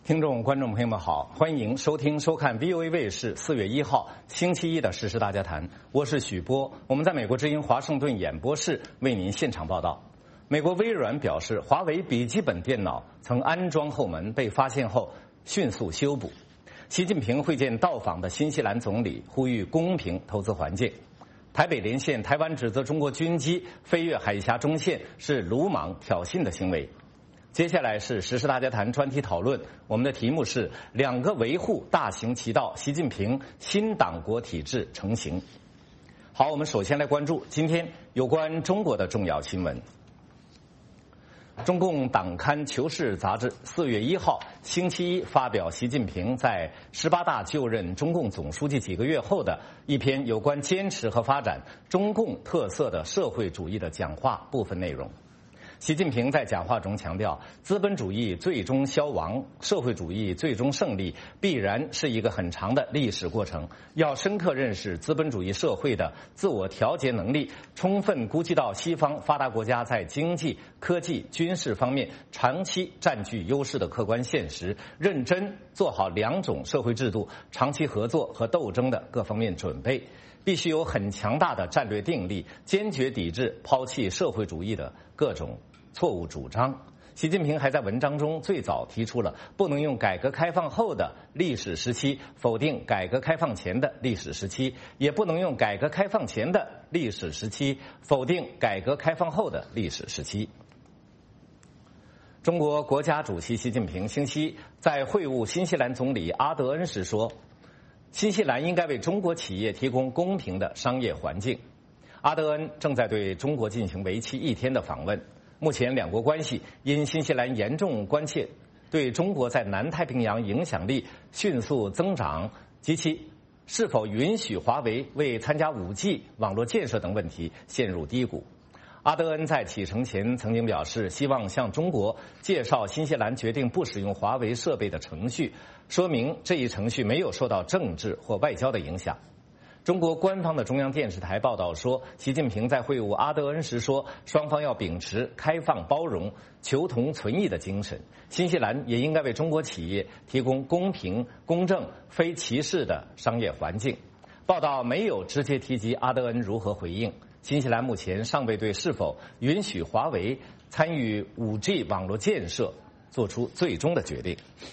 听众、观众朋友们好，欢迎收听、收看 VOA 卫视4月1号星期一的时事大家谈，我是许波，我们在美国之音华盛顿演播室为您现场报道。美国微软表示，华为笔记本电脑曾安装后门被发现后迅速修补。习近平会见到访的新西兰总理，呼吁公平投资环境。台北连线，台湾指责中国军机飞越海峡中线是鲁莽挑衅的行为。接下来是时事大家谈专题讨论，我们的题目是2个维护大行其道，习近平新党国体制成型。好，我们首先来关注今天有关中国的重要新闻。中共党刊《求是》杂志4月1号星期一发表习近平在18大就任中共总书记几个月后的一篇有关坚持和发展中共特色的社会主义的讲话部分内容。习近平在讲话中强调，资本主义最终消亡，社会主义最终胜利，必然是一个很长的历史过程。要深刻认识资本主义社会的自我调节能力，充分估计到西方发达国家在经济、科技、军事方面长期占据优势的客观现实，认真做好2种社会制度长期合作和斗争的各方面准备。必须有很强大的战略定力，坚决抵制抛弃社会主义的各种错误主张。习近平还在文章中最早提出了不能用改革开放后的历史时期否定改革开放前的历史时期，也不能用改革开放前的历史时期否定改革开放后的历史时期。中国国家主席习近平星期一在会晤新西兰总理阿德恩时说，新西兰应该为中国企业提供公平的商业环境。阿德恩正在对中国进行为期1天的访问。目前2国关系因新西兰严重关切对中国在南太平洋影响力迅速增长及其是否允许华为为参加5G 网络建设等问题陷入低谷。阿德恩在启程前曾经表示，希望向中国介绍新西兰决定不使用华为设备的程序，说明这一程序没有受到政治或外交的影响。中国官方的中央电视台报道说，习近平在会晤阿德恩时说，双方要秉持开放包容、求同存异的精神，新西兰也应该为中国企业提供公平、公正、非歧视的商业环境。报道没有直接提及阿德恩如何回应。新西兰目前尚未对是否允许华为参与5G 网络建设做出最终的决定。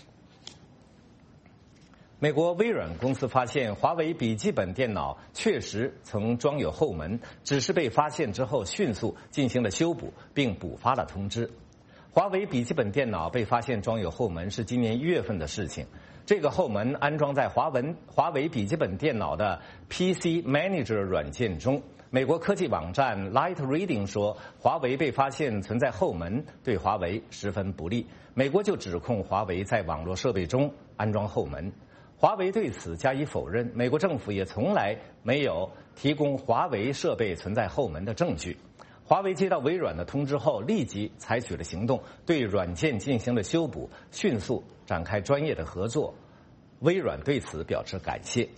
美国微软公司发现华为笔记本电脑确实曾装有后门，只是被发现之后迅速进行了修补，并补发了通知。华为笔记本电脑被发现装有后门是今年1月份的事情。这个后门安装在华为笔记本电脑的 PC Manager 软件中。美国科技网站 Light Reading 说，华为被发现存在后门对华为十分不利。美国就指控华为在网络设备中安装后门。华为对此加以否认，美国政府也从来没有提供华为设备存在后门的证据。华为接到微软的通知后，立即采取了行动，对软件进行了修补，迅速展开专业的合作。微软对此表示感谢。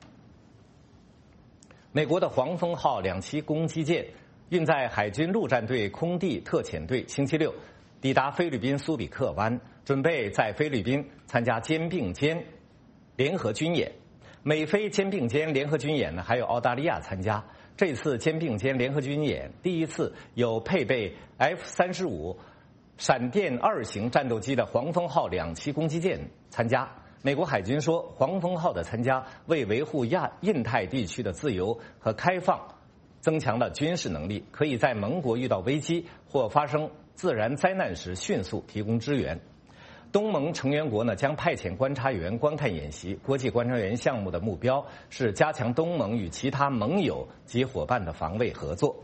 美国的黄蜂号2栖攻击舰运载海军陆战队空地特遣队星期六抵达菲律宾苏比克湾，准备在菲律宾参加肩并肩联合军演。美菲肩并肩联合军演呢，还有澳大利亚参加。这次肩并肩联合军演第一次有配备 F-35闪电2型战斗机的黄蜂号2栖攻击舰参加。美国海军说，黄蜂号的参加为维护印太地区的自由和开放增强了军事能力，可以在盟国遇到危机或发生自然灾难时迅速提供支援。东盟成员国呢将派遣观察员观看演习。国际观察员项目的目标是加强东盟与其他盟友及伙伴的防卫合作。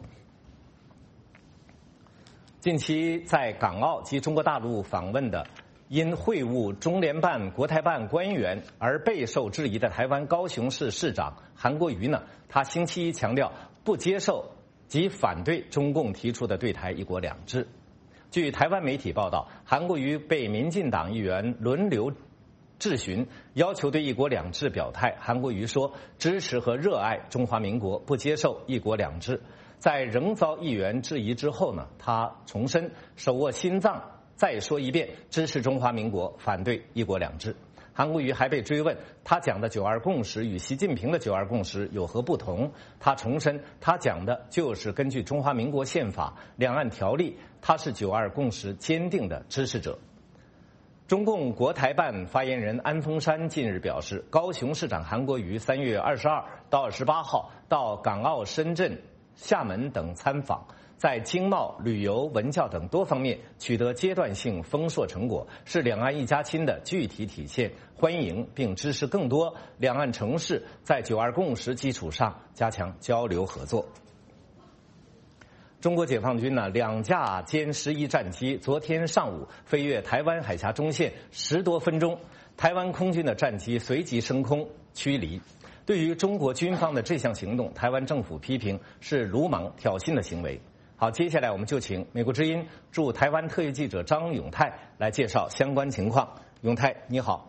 近期在港澳及中国大陆访问的因会晤中联办、国台办官员而备受质疑的台湾高雄市市长韩国瑜呢，他星期一强调不接受及反对中共提出的对台一国两制。据台湾媒体报道，韩国瑜被民进党议员轮流质询，要求对一国两制表态。韩国瑜说支持和热爱中华民国，不接受一国两制。在仍遭议员质疑之后呢，他重申手握心脏再说一遍，支持中华民国，反对一国两制。韩国瑜还被追问，他讲的9·2共识与习近平的9·2共识有何不同？他重申，他讲的就是根据中华民国宪法、两岸条例，他是9·2共识坚定的支持者。中共国台办发言人安峰山近日表示，高雄市长韩国瑜3月22到28号到港澳、深圳、厦门等参访，在经贸、旅游、文教等多方面取得阶段性丰硕成果，是两岸一家亲的具体体现。欢迎并支持更多两岸城市在9·2共识基础上加强交流合作。中国解放军2架歼11战机昨天上午飞越台湾海峡中线10多分钟，台湾空军的战机随即升空驱离。对于中国军方的这项行动，台湾政府批评是鲁莽挑衅的行为。好，接下来我们就请美国之音驻台湾特约记者张永泰来介绍相关情况。永泰，你好。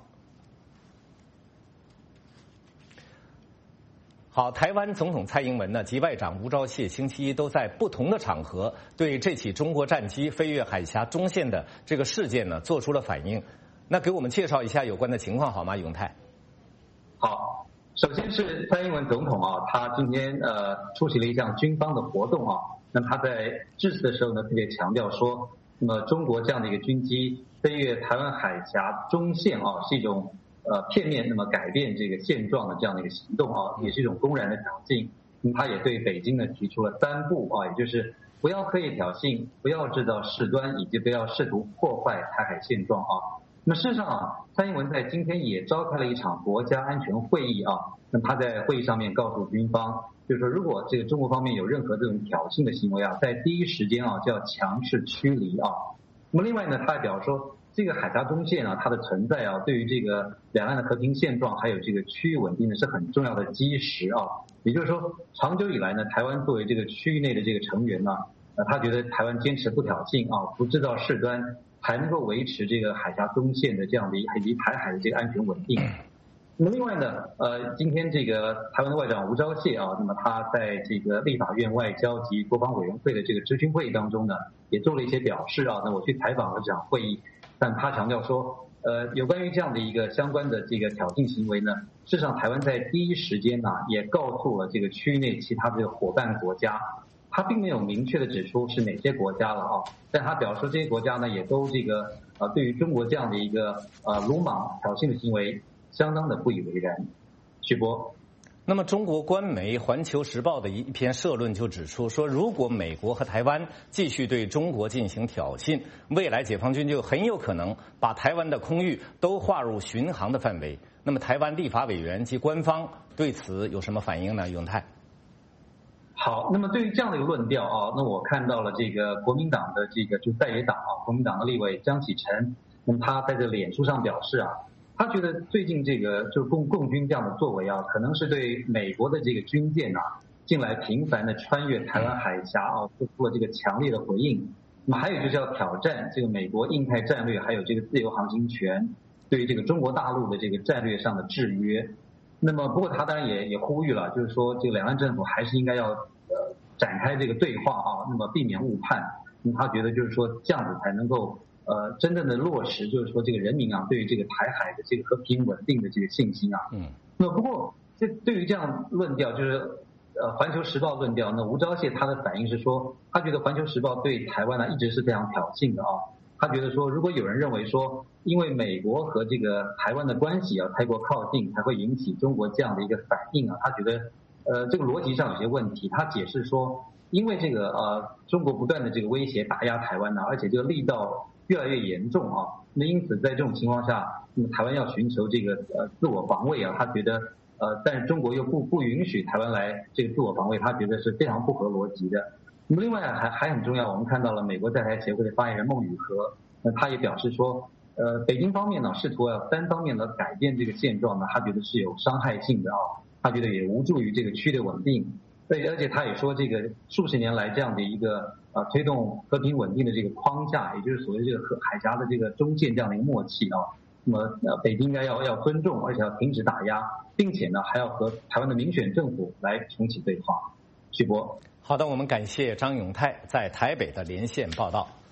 好，台湾总统蔡英文及外长吴钊燮星期一都在不同的场合对这起中国战机飞越海峡中线的这个事件做出了反应。那给我们介绍一下有关的情况好吗，永泰？ 好，首先是蔡英文总统他今天出席了一项军方的活动那他在致辞的时候特别强调说，那么中国这样的一个军机飞越台湾海峡中线是一种片面那么改变这个现状的这样的一个行动也是一种公然的挑衅。他也对北京提出了3不也就是不要刻意挑衅，不要制造事端，以及不要试图破坏台海现状那么事实上蔡英文在今天也召开了一场国家安全会议那么他在会议上面告诉军方，就是说如果这个中国方面有任何这种挑衅的行为在第一时间就要强势驱离那么另外呢，他还表示说，这个海峡中线它的存在对于这个两岸的和平现状还有这个区域稳定是很重要的基石也就是说，长久以来呢，台湾作为这个区域内的这个成员他觉得台湾坚持不挑衅不制造事端，才能够维持这个海峡中线的这样的以及台海的这个安全稳定。那么另外呢，今天这个台湾的外长吴钊燮那么他在这个立法院外交及国防委员会的这个质询会议当中呢，也做了一些表示那我去采访了这场会议，但他强调说，有关于这样的一个相关的这个挑衅行为呢，事实上台湾在第一时间也告诉了这个区域内其他这个伙伴国家，他并没有明确的指出是哪些国家了但他表示这些国家呢也都这个对于中国这样的一个鲁莽挑衅的行为相当的不以为然。徐波。 那么中国官媒《环球时报》的一篇社论就指出说，如果美国和台湾继续对中国进行挑衅，未来解放军就很有可能把台湾的空域都划入巡航的范围。那么台湾立法委员及官方对此有什么反应呢？永泰。 好，那么对于这样的一个论调那我看到了这个国民党的这个就在野党国民党的立委江启臣，那么他在这脸书上表示他觉得最近这个就是共军这样的作为可能是对美国的这个军舰近来频繁的穿越台湾海峡做出了这个强烈的回应。那么还有就是要挑战这个美国印太战略，还有这个自由航行权对于这个中国大陆的这个战略上的制约。那么不过他当然也呼吁了，就是说这个两岸政府还是应该要展开这个对话那么避免误判。那么他觉得就是说这样子才能够真正的落实，就是说这个人民对于这个台海的这个和平稳定的这个信心那么不过这对于这样论调，就是环球时报论调，那吴钊燮他的反应是说，他觉得环球时报对台湾一直是非常挑衅的他觉得说，如果有人认为说，因为美国和这个台湾的关系太过靠近，才会引起中国这样的一个反应他觉得这个逻辑上有些问题。他解释说，因为这个中国不断的这个威胁打压台湾而且这个力道越来越严重那因此在这种情况下，那么台湾要寻求这个自我防卫他觉得但是中国又不允许台湾来这个自我防卫，他觉得是非常不合逻辑的。那么另外还很重要，我们看到了美国在台协会的发言人孟宇和，那他也表示说，北京方面试图要单方面的改变这个现状他觉得是有伤害性的他觉得也无助于这个区域的稳定。而且他也说，这个数十年来这样的一个推动和平稳定的这个框架，也就是所谓这个海峡的这个中线这样的一个默契那么北京应该要尊重，而且要停止打压，并且呢还要和台湾的民选政府来重启对话。徐波。 好的，我们感谢张永泰在台北的连线报道。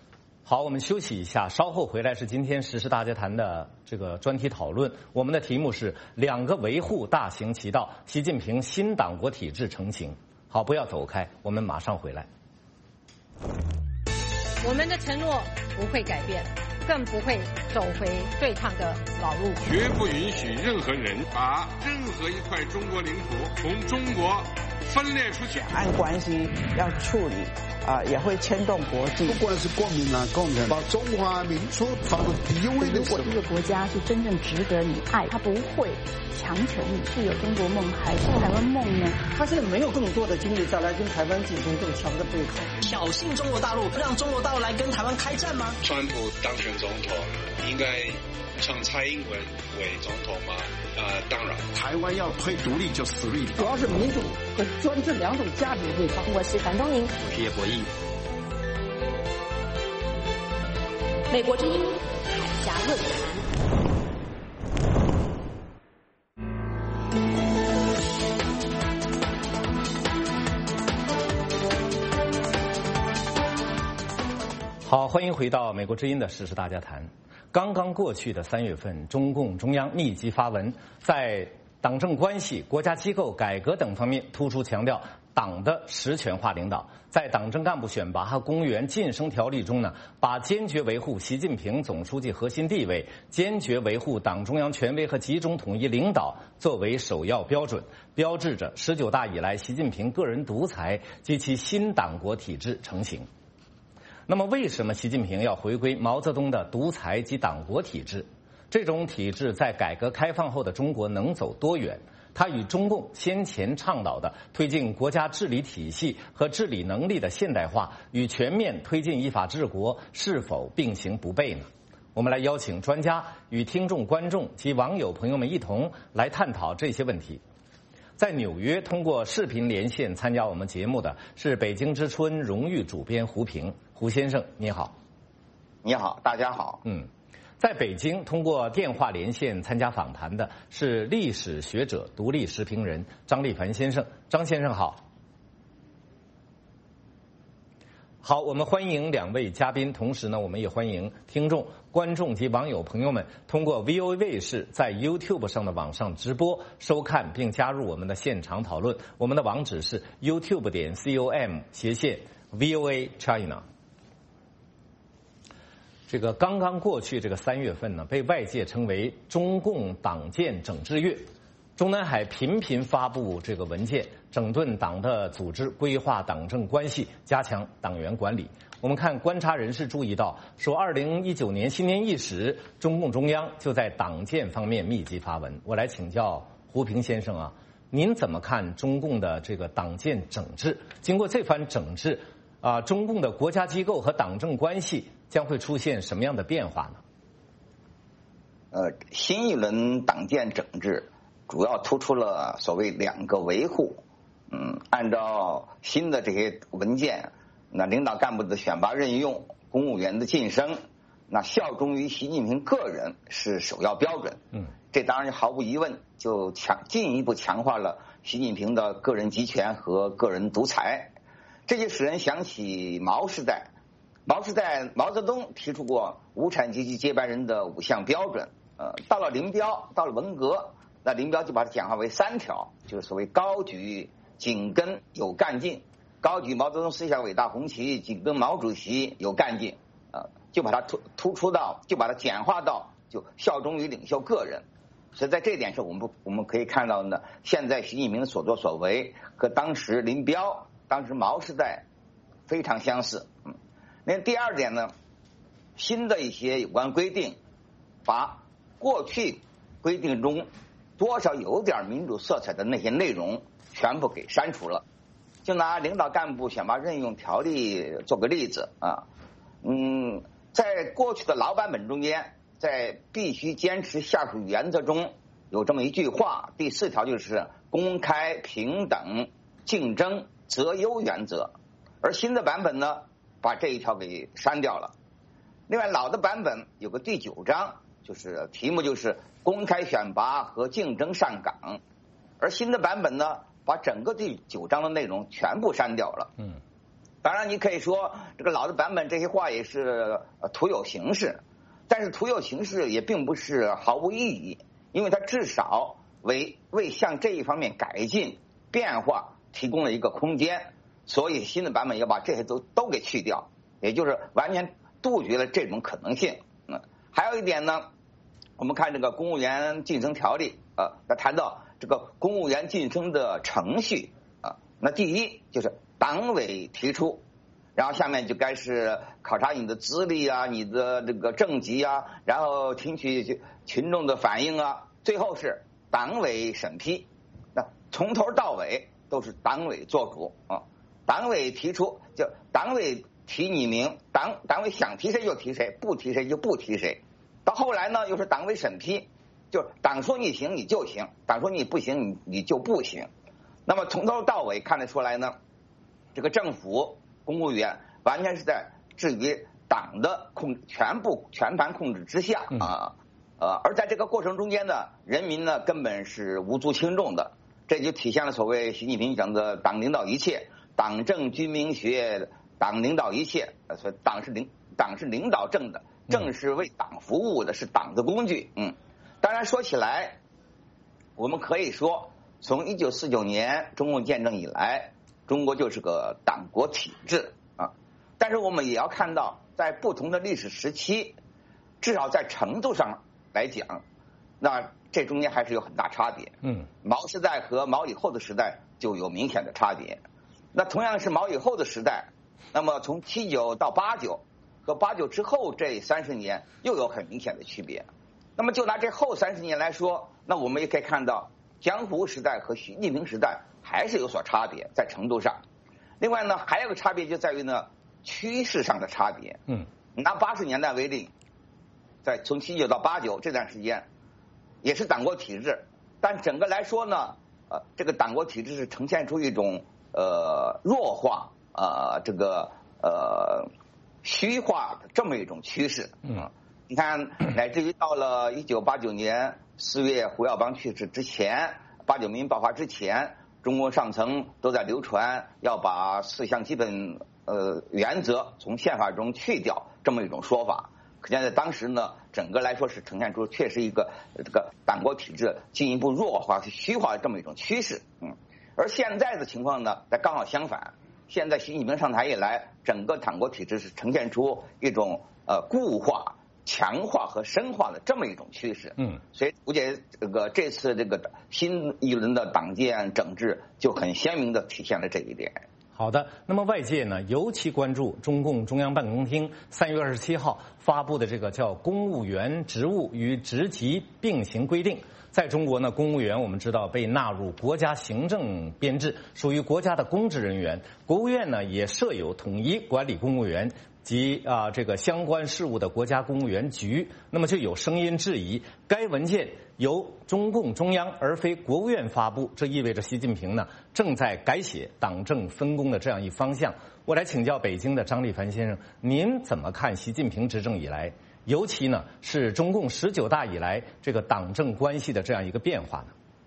好，我们休息一下，稍后回来是今天时事大家谈的这个专题讨论。我们的题目是2个维护大行其道，习近平新党国体制成型。好，不要走开，我们马上回来。 我们的承诺不会改变，更不会走回对抗的老路， 绝不允许任何人把任何一块中国领土从中国分裂出去。 两岸关系要处理也会牵动国际。 不管是国民党、共产党，把中华民族放到第一位的时候。 如果这个国家是真正值得你爱，他不会强求你是有中国梦还是台湾梦呢？ 他现在没有更多的精力再来跟台湾进行更强的对抗， 挑衅中国大陆，让中国大陆来跟台湾开战吗？ 川普当选总统，应该让蔡英文为总统吗？当然， 台湾要推独立就死力。 主要是民主和专制2种价值对抗。 我是樊东宁， 我是叶博弈。 美国之音海峡论坛。 好，欢迎回到美国之音的时事大家谈。刚刚过去的3月份，中共中央密集发文，在党政关系、国家机构改革等方面突出强调党的实权化领导。在党政干部选拔和公务员晋升条例中呢，把坚决维护习近平总书记核心地位、坚决维护党中央权威和集中统一领导作为首要标准，标志着19大以来习近平个人独裁及其新党国体制成型。那么为什么习近平要回归毛泽东的独裁及党国体制？这种体制在改革开放后的中国能走多远？它与中共先前倡导的推进国家治理体系和治理能力的现代化与全面推进依法治国是否并行不悖呢？我们来邀请专家与听众、观众及网友朋友们一同来探讨这些问题。在纽约通过视频连线参加我们节目的是北京之春荣誉主编胡平。胡先生你好。 你好，大家好。 在北京通过电话连线参加访谈的是历史学者、独立时评人张立凡先生。张先生好。好，我们欢迎2位嘉宾，同时呢，我们也欢迎听众、观众及网友朋友们通过 VOA 卫视在 YouTube 上的网上直播收看并加入我们的现场讨论。我们的网址是 youtube.com/VOA China。这个刚刚过去这个3月份呢，被外界称为中共党建整治月。中南海频频发布这个文件，整顿党的组织，规划党政关系，加强党员管理。我们看观察人士注意到，说2019年新年伊始，中共中央就在党建方面密集发文。我来请教胡平先生啊，您怎么看中共的这个党建整治？经过这番整治中共的国家机构和党政关系将会出现什么样的变化呢？ 新一轮党建整治主要突出了所谓2个维护。按照新的这些文件，那领导干部的选拔任用、公务员的晋升，那效忠于习近平个人是首要标准。这当然毫无疑问就进一步强化了习近平的个人集权和个人独裁。这就使人想起毛时代，毛泽东提出过无产阶级接班人的5项标准。到了林彪，到了文革，那林彪就把它简化为3条，就是所谓高举紧跟有干劲，高举毛泽东思想伟大红旗，紧跟毛主席有干劲，就把它突出到，就把它简化到就效忠于领袖个人。所以在这一点上，我们可以看到呢，现在习近平的所作所为和当时林彪、当时毛时代非常相似。那第2点呢，新的一些有关规定，把过去规定中多少有点民主色彩的那些内容全部给删除了。就拿领导干部选拔任用条例做个例子在过去的老版本中间，在必须坚持下属原则中有这么一句话，第4条就是公开、平等、竞争、择优原则。而新的版本呢，把这一条给删掉了。另外，老的版本有个第9章，就是题目就是公开选拔和竞争上岗，而新的版本呢，把整个第9章的内容全部删掉了。 当然，你可以说这个老的版本这些话也是徒有形式，但是徒有形式也并不是毫无意义，因为它至少为向这一方面改进变化提供了一个空间，所以新的版本要把这些都给去掉，也就是完全杜绝了这种可能性。还有一点呢，我们看这个公务员晋升条例它谈到这个公务员晋升的程序那第一就是党委提出，然后下面就该是考察你的资历啊，你的这个政绩啊，然后听取群众的反映啊，最后是党委审批。那从头到尾都是党委做主党委提出就党委提你名，党委想提谁就提谁，不提谁就不提谁。到后来呢，又是党委审批，就是党说你行你就行，党说你不行你就不行。那么从头到尾看得出来呢，这个政府公务员完全是在置于党的全盘控制之下而在这个过程中间呢，人民呢根本是无足轻重的，这就体现了所谓习近平讲的党领导一切，党政军民学，党领导一切，所以党是领导政的，政是为党服务的，是党的工具。当然说起来，我们可以说从1949年中共建政以来，中国就是个党国体制但是我们也要看到，在不同的历史时期，至少在程度上来讲，那这中间还是有很大差别。毛时代和毛以后的时代就有明显的差别。那同样是毛以后的时代，那么从79到89和89之后这30年又有很明显的区别。那么就拿这后30年来说，那我们也可以看到江湖时代和习近平时代还是有所差别在程度上。另外呢，还有个差别就在于呢趋势上的差别。拿80年代为例，从79到89这段时间也是党国体制，但整个来说呢这个党国体制是呈现出一种弱化这个虚化的这么一种趋势。你看，乃至于到了1989年4月胡耀邦去世之前，89民运爆发之前，中国上层都在流传要把4项基本原则从宪法中去掉这么一种说法。可见在当时呢，整个来说是呈现出确实一个这个党国体制进一步弱化、虚化的这么一种趋势。而现在的情况呢，刚好相反。现在习近平上台以来，整个党国体制是呈现出一种固化、强化和深化的这么一种趋势。所以估计这次这个新一轮的党建整治就很鲜明地体现了这一点。 好的，那么外界呢尤其关注中共中央办公厅3月27号发布的这个叫《公务员职务与职级并行规定》。在中国呢，公务员我们知道被纳入国家行政编制，属于国家的公职人员。国务院呢也设有统一管理公务员及这个相关事务的国家公务员局。那么就有声音质疑，该文件由中共中央而非国务院发布，这意味着习近平呢正在改写党政分工的这样一方向。我来请教北京的张立凡先生，您怎么看习近平执政以来，尤其呢是中共19大以来这个党政关系的这样一个变化呢？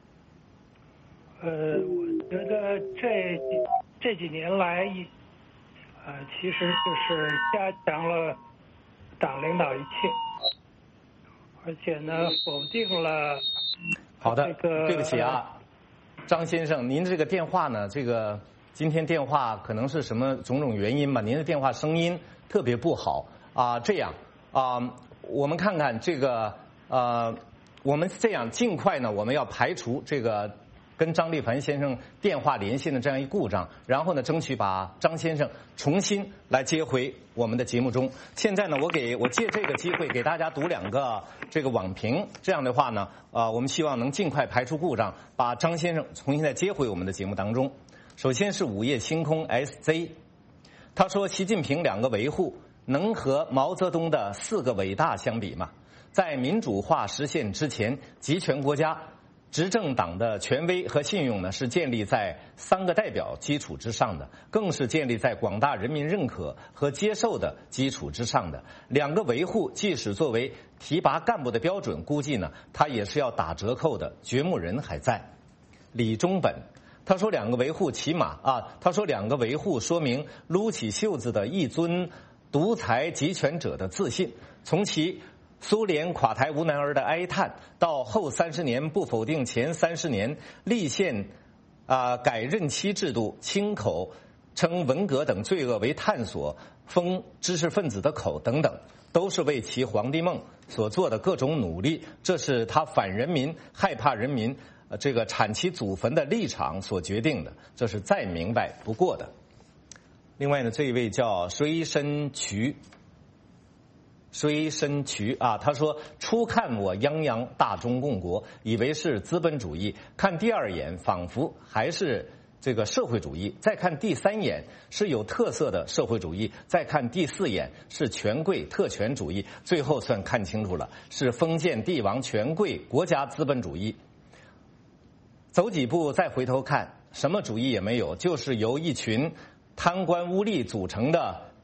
我觉得这几年来其实就是加强了党领导一切，而且呢否定了。好的， 对不起张先生，您这个电话呢，这个今天电话可能是什么种种原因吧，您的电话声音特别不好这样我们看看这个我们这样尽快呢，我们要排除这个跟张立凡先生电话连线的这样一故障，然后呢争取把张先生重新来接回我们的节目中。现在呢我借这个机会给大家读2个这个网评，这样的话呢我们希望能尽快排除故障，把张先生重新再接回我们的节目当中。首先是午夜星空 SZ， 他说习近平2个维护能和毛泽东的4个伟大相比吗？在民主化实现之前，集权国家执政党的权威和信用呢，是建立在3个代表基础之上的，更是建立在广大人民认可和接受的基础之上的。2个维护即使作为提拔干部的标准，估计呢它也是要打折扣的，掘墓人还在。李忠本， 他说两个维护起码他说两个维护说明撸起袖子的一尊独裁集权者的自信，从其苏联垮台无能儿的哀叹，到后30年不否定前30年立宪改任期制度、清口称文革等罪恶为探索、封知识分子的口等等，都是为其皇帝梦所做的各种努力。这是他反人民、害怕人民这个铲其祖坟的立场所决定的，这是再明白不过的。另外呢，这一位叫水深渠他说初看我泱泱大中共国，以为是资本主义，看第二眼仿佛还是这个社会主义，再看第3眼是有特色的社会主义，再看第4眼是权贵特权主义，最后算看清楚了，是封建帝王权贵国家资本主义。走几步再回头看，什么主义也没有，就是由一群贪官污吏组成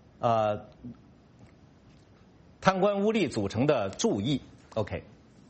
的注意。 OK，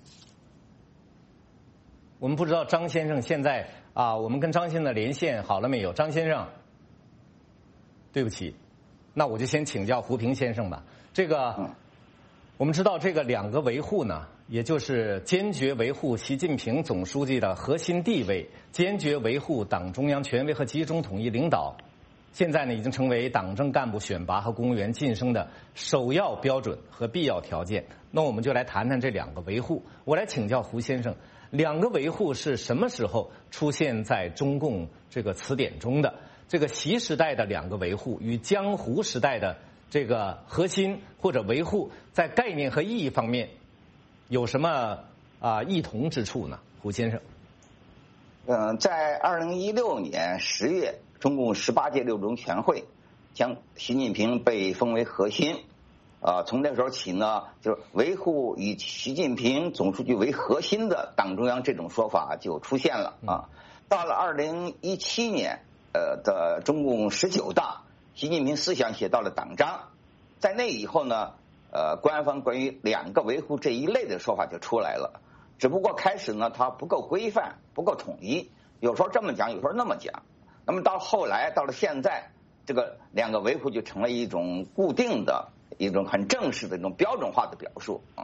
我们不知道张先生现在我们跟张先生的连线好了没有？张先生，对不起，那我就先请教胡平先生吧。这个我们知道这个两个维护呢，也就是坚决维护习近平总书记的核心地位，坚决维护党中央权威和集中统一领导，现在呢已经成为党政干部选拔和公务员晋升的首要标准和必要条件。那我们就来谈谈这两个维护。我来请教胡先生，两个维护是什么时候出现在中共这个词典中的？这个习时代的两个维护与江湖时代的这个核心或者维护，在概念和意义方面有什么异同之处呢？胡先生。 在2016年10月，中共18届六中全会将习近平被封为核心。从那时候起呢，就是维护以习近平总书记为核心的党中央这种说法就出现了啊。到了2017年的中共19大，习近平思想写到了党章，在那以后呢，官方关于两个维护这一类的说法就出来了。只不过开始呢，它不够规范，不够统一，有时候这么讲，有时候那么讲。那么到后来，到了现在，这个两个维护就成了一种固定的、一种很正式的一种标准化的表述啊。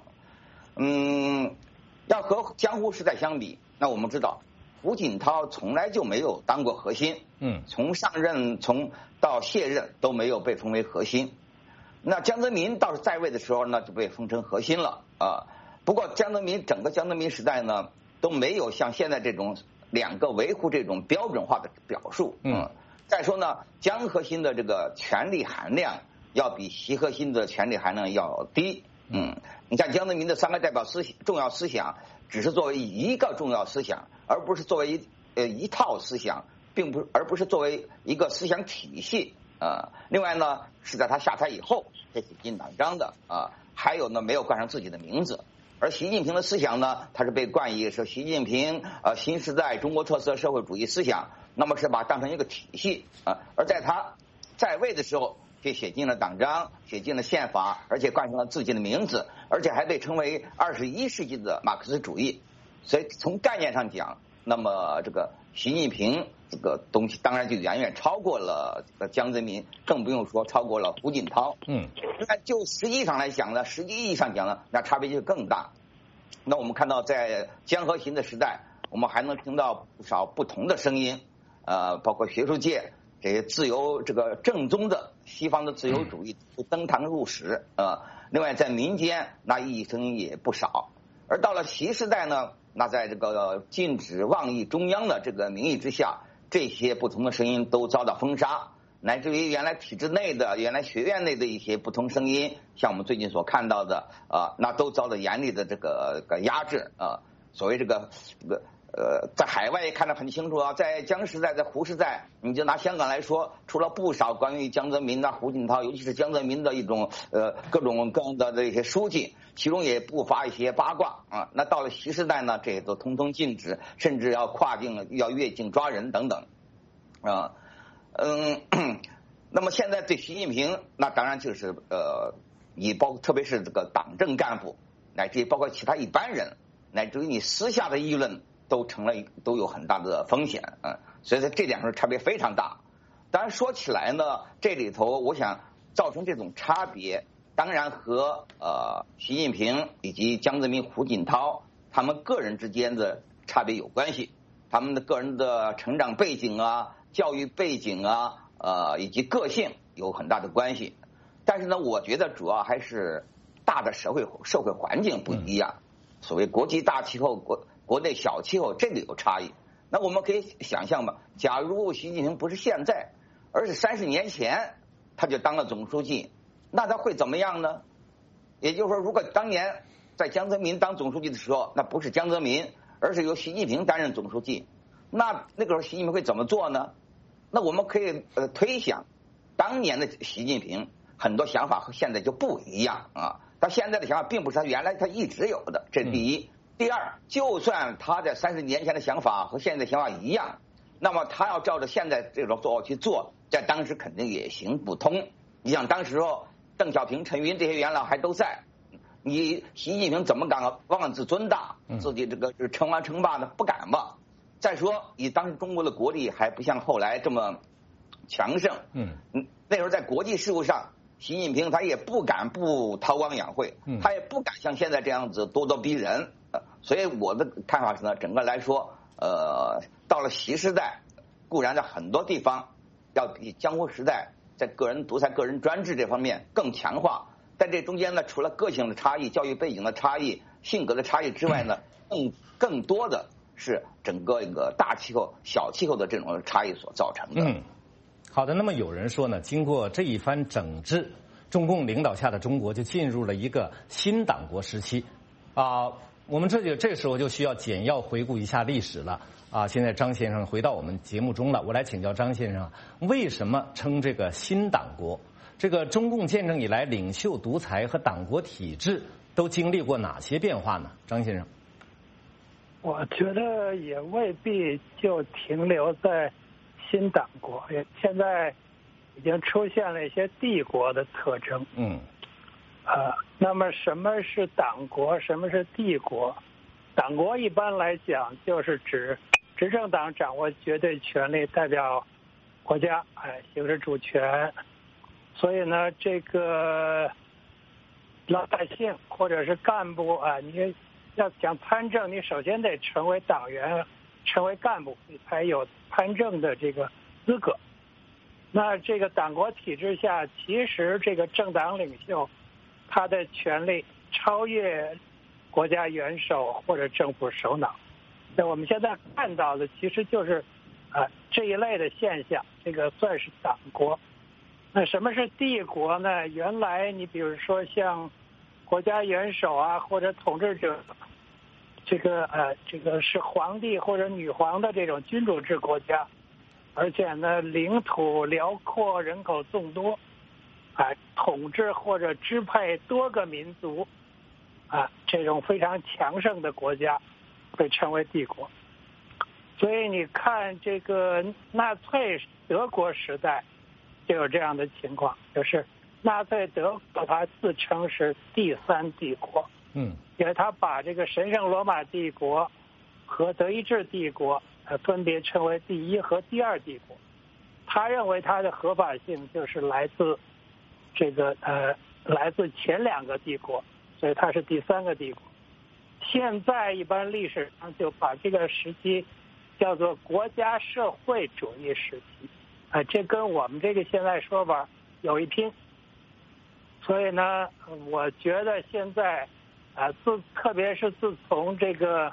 要和江湖时代相比，那我们知道，胡锦涛从来就没有当过核心，从上任到卸任都没有被封为核心。那江泽民倒是在位的时候呢，就被封成核心了啊。不过整个江泽民时代呢，都没有像现在这种两个维护这种标准化的表述。再说呢，江核心的这个权力含量要比习核心的权力含量要低。你看江泽民的三个代表重要思想，只是作为一个重要思想，而不是作为一套思想，而不是作为一个思想体系。另外呢，是在他下台以后才写进党章的还有呢，没有冠上自己的名字。而习近平的思想呢，他是被冠以是习近平新时代中国特色社会主义思想，那么是把它当成一个体系而在他在位的时候，却写进了党章，写进了宪法，而且冠上了自己的名字，而且还被称为21世纪的马克思主义。所以从概念上讲，那么这个习近平这个东西当然就远远超过了江泽民，更不用说超过了胡锦涛。那就实际上来讲呢，实际意义上讲呢，那差别就更大。那我们看到在江河行的时代，我们还能听到不少不同的声音，包括学术界这些自由这个正宗的西方的自由主义登堂入室另外在民间那异议声音也不少。而到了习时代呢，那在这个禁止妄议中央的这个名义之下，这些不同的声音都遭到封杀，乃至于原来体制内的、原来学院内的一些不同声音，像我们最近所看到的那都遭到严厉的这个压制所谓在海外也看得很清楚在江时代、在胡时代，你就拿香港来说，出了不少关于江泽民胡锦涛，尤其是江泽民的一种各种各样的这些书籍，其中也不乏一些八卦那到了习时代呢，这些都通通禁止，甚至要跨境、要越境抓人等等那么现在对习近平，那当然就是特别是这个党政干部，乃至于包括其他一般人，乃至于你私下的议论，都有很大的风险所以在这点上差别非常大。当然说起来呢，这里头我想造成这种差别，当然和习近平以及江泽民、胡锦涛他们个人之间的差别有关系，他们的个人的成长背景啊、教育背景啊、以及个性有很大的关系。但是呢，我觉得主要还是大的社会环境不一样。所谓国际大气候、国内小气候，这个有差异。那我们可以想象吧，假如习近平不是现在，而是30年前他就当了总书记，那他会怎么样呢？也就是说，如果当年在江泽民当总书记的时候，那不是江泽民，而是由习近平担任总书记，那个时候习近平会怎么做呢？那我们可以推想，当年的习近平很多想法和现在就不一样啊。他现在的想法并不是他原来他一直有的，这是第一。第二，就算他在30年前的想法和现在的想法一样，那么他要照着现在这种做法去做，在当时肯定也行不通。你想当时候邓小平、陈云这些元老还都在，你习近平怎么敢妄自尊大，自己这个称王称霸呢？不敢吧。再说以当时中国的国力还不像后来这么强盛，那时候在国际事务上，习近平他也不敢不韬光养晦，他也不敢像现在这样子咄咄逼人。所以我的看法是呢，整个来说，到了习时代，固然在很多地方要比江湖时代在个人独裁、个人专制这方面更强化。在这中间呢，除了个性的差异、教育背景的差异、性格的差异之外呢，更多的是整个一个大气候、小气候的这种差异所造成的。 好的。那么有人说呢，经过这一番整治，中共领导下的中国就进入了一个新党国时期啊。我们这时候就需要简要回顾一下历史了啊！现在张先生回到我们节目中了，我来请教张先生，为什么称这个新党国？这个中共建政以来，领袖独裁和党国体制都经历过哪些变化呢？张先生， 我觉得也未必就停留在新党国，现在已经出现了一些帝国的特征。那么什么是党国，什么是帝国？党国一般来讲就是指执政党掌握绝对权力，代表国家，行使主权。所以呢，这个老百姓或者是干部啊，你要想参政，你首先得成为党员，成为干部，你才有参政的这个资格。那这个党国体制下，其实这个政党领袖他的权力超越国家元首或者政府首脑。那我们现在看到的其实就是这一类的现象，这个算是党国。那什么是帝国呢？原来你比如说像国家元首啊，或者统治者，这个是皇帝或者女皇的这种君主制国家，而且呢领土辽阔，人口众多，统治或者支配多个民族，这种非常强盛的国家被称为帝国。所以你看这个纳粹德国时代就有这样的情况，就是纳粹德国他自称是第三帝国，因为他把这个神圣罗马帝国和德意志帝国分别称为第一和第二帝国。他认为他的合法性就是来自前两个帝国，所以他是第三个帝国。现在一般历史上就把这个时期叫做国家社会主义时期，这跟我们这个现在说法有一拼。所以呢，我觉得现在特别是自从这个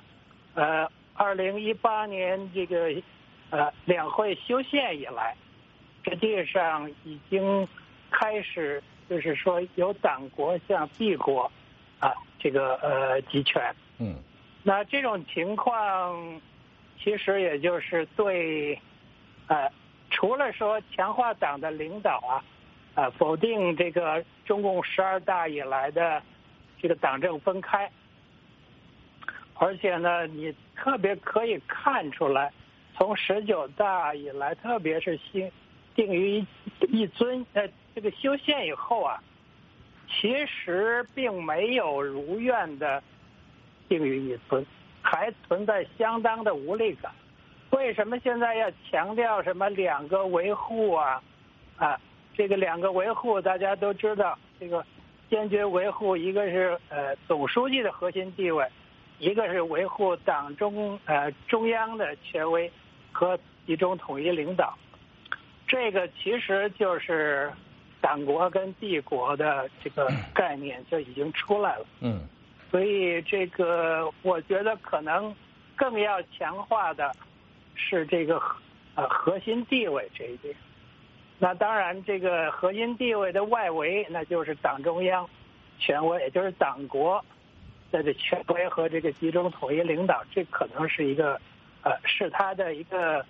2018年这个两会修宪以来，实际上已经开始就是说由党国向帝国集权。那这种情况其实也就是对除了说强化党的领导否定这个中共12大以来的这个党政分开，而且呢你特别可以看出来，从19大以来，特别是定于一尊这个修宪以后其实并没有如愿的定于一尊，还存在相当的无力感。 为什么现在要强调什么两个维护啊？这个两个维护大家都知道，这个坚决维护一个是总书记的核心地位，一个是维护党中央的权威和集中统一领导。这个其实就是党国跟帝国的这个概念就已经出来了。所以这个我觉得可能更要强化的是这个核心地位这一点。那当然，这个核心地位的外围，那就是党中央权威，也就是党国的这权威和这个集中统一领导，这可能是一个是他的一个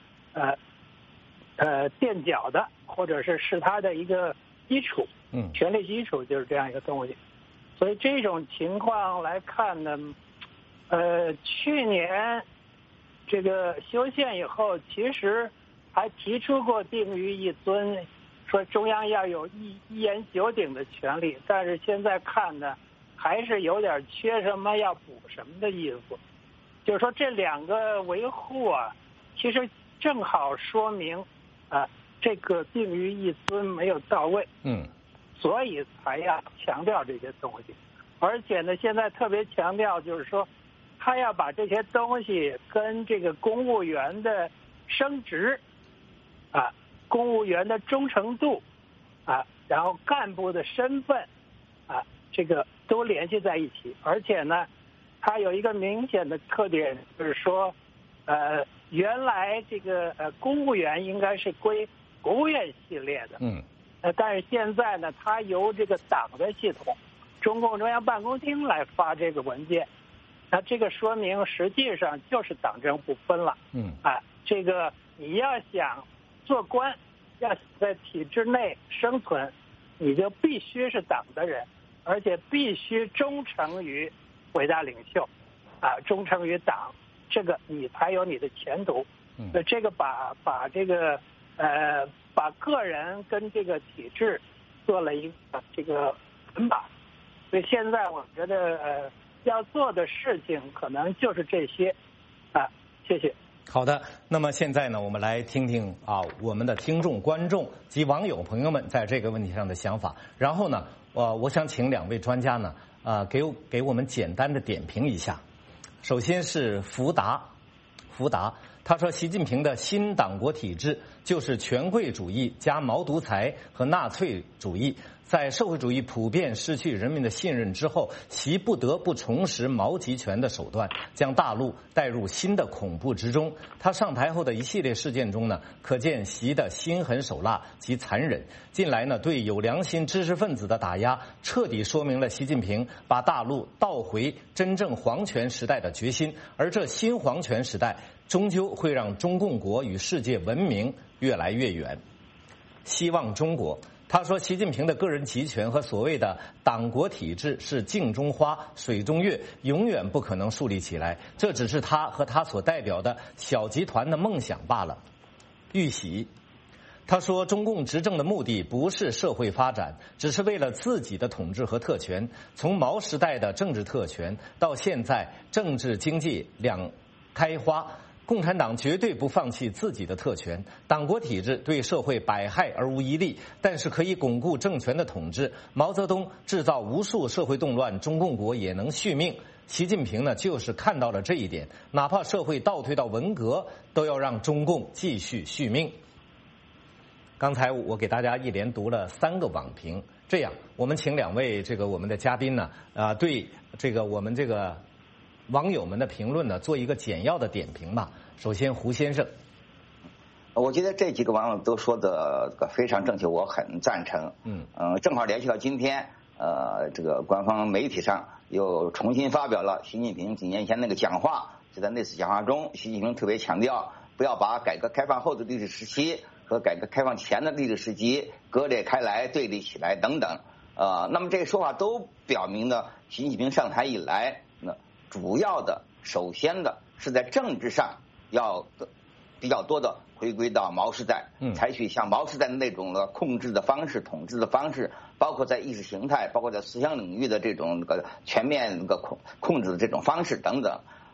垫脚的，或者是他的一个基础，权力基础就是这样一个东西。所以这种情况来看呢，去年这个修宪以后，其实还提出过定于一尊，说中央要有一言九鼎的权利，但是现在看呢，还是有点缺什么要补什么的意思。就是说这两个维护啊，其实正好说明这个定于一尊没有到位，所以才要强调这些东西。而且呢，现在特别强调就是说，他要把这些东西跟这个公务员的升职公务员的忠诚度然后干部的身份这个都联系在一起。而且呢，它有一个明显的特点，就是说原来这个公务员应该是归国务院系列的，但是现在呢，它由这个党的系统中共中央办公厅来发这个文件，那这个说明实际上就是党政不分了。这个你要想做官，要在体制内生存，你就必须是党的人，而且必须忠诚于伟大领袖，忠诚于党，这个你才有你的前途。这个把这个把个人跟这个体制做了一个这个捆绑。所以现在我觉得要做的事情可能就是这些谢谢。 好的，那么现在呢，我们来听听我们的听众、观众及网友朋友们在这个问题上的想法。然后呢，我想请两位专家呢，给我们简单的点评一下。首先是福达，他说，习近平的新党国体制就是权贵主义加毛独裁和纳粹主义。在社会主义普遍失去人民的信任之后，习不得不重拾毛集权的手段，将大陆带入新的恐怖之中。他上台后的一系列事件中呢，可见习的心狠手辣及残忍。近来呢，对有良心知识分子的打压，彻底说明了习近平把大陆倒回真正皇权时代的决心。而这新皇权时代，终究会让中共国与世界文明越来越远。希望中国。他说，习近平的个人集权和所谓的党国体制是镜中花、水中月，永远不可能树立起来。这只是他和他所代表的小集团的梦想罢了。玉玺，他说，中共执政的目的不是社会发展，只是为了自己的统治和特权。从毛时代的政治特权到现在政治经济两开花，共产党绝对不放弃自己的特权。党国体制对社会百害而无一利，但是可以巩固政权的统治。毛泽东制造无数社会动乱，中共国也能续命。习近平呢，就是看到了这一点，哪怕社会倒退到文革，都要让中共继续续命。刚才我给大家一连读了3个网评，这样我们请两位我们的嘉宾呢，对我们网友们的评论呢，做一个简要的点评吧。首先，胡先生， 我觉得这几个网友都说的非常正确，我很赞成。正好联系到今天，这个官方媒体上又重新发表了习近平几年前那个讲话。就在那次讲话中，习近平特别强调，不要把改革开放后的历史时期和改革开放前的历史时期割裂开来、对立起来等等。那么这些说法都表明呢，习近平上台以来，主要的、首先的是在政治上要比较多的回归到毛时代，采取像毛时代的那种控制的方式、统治的方式，包括在意识形态、包括在思想领域的这种全面控制的这种方式等等。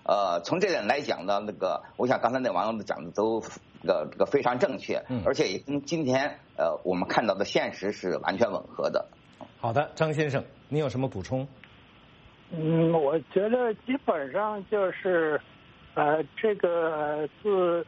从这点来讲呢，我想刚才那网友讲的都这个非常正确，而且也跟今天我们看到的现实是完全吻合的。 好的，张先生，您有什么补充？ 我觉得基本上就是这个自